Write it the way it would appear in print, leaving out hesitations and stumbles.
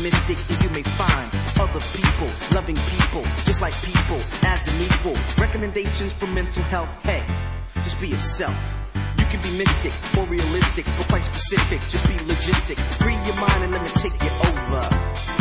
optimistic and you may find other people, loving people, just like people, as an equal. Recommendations for mental health, hey, just be yourself. You can be mystic or realistic, but quite specific, just be logistic. Free your mind and let me take you over.